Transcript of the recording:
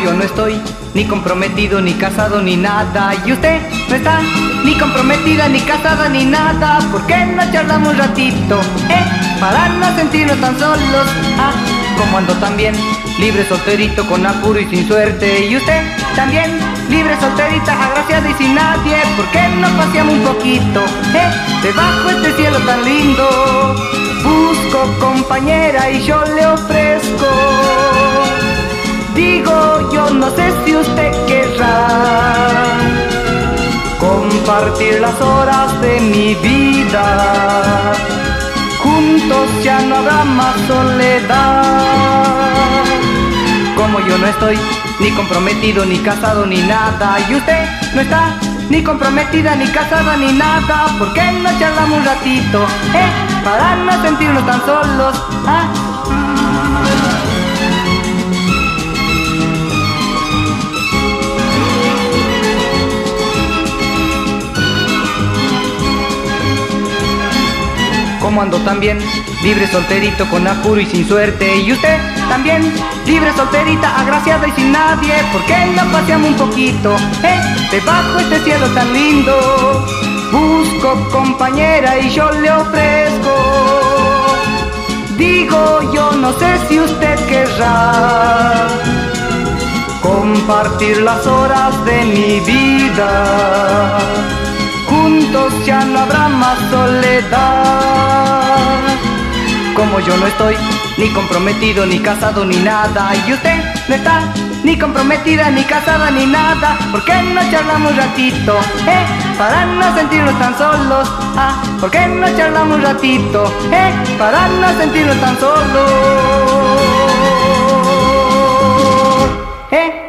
yo no estoy ni comprometido, ni casado, ni nada, y usted no está ni comprometida, ni casada, ni nada, ¿por qué no charlamos un ratito, para no sentirnos tan solos? Como ando también, libre, solterito, con apuro y sin suerte, y usted también, libre, solterita, agraciada y sin nadie, ¿por qué no paseamos un poquito, debajo este cielo tan lindo? Busco compañera y yo le ofrezco. Digo, yo no sé si usted querrá compartir las horas de mi vida. Juntos ya no habrá más soledad. Como yo no estoy ni comprometido, ni casado, ni nada, y usted no está ni comprometida, ni casada, ni nada, ¿por qué no charlamos un ratito, para no sentirnos tan solos? Como ando también, libre, solterito, con apuro y sin suerte, y usted también, libre, solterita, agraciada y sin nadie, ¿por qué no paseamos un poquito, debajo este cielo tan lindo? Busco compañera y yo le ofrezco. Digo, yo no sé si usted querrá compartir las horas de mi vida. Juntos ya no habrá más soledad. Como yo no estoy ni comprometido, ni casado, ni nada, y usted no está ni comprometida, ni casada, ni nada, ¿por qué no charlamos un ratito, para no sentirnos tan solos? ¿Por qué no charlamos un ratito, para no sentirnos tan solos?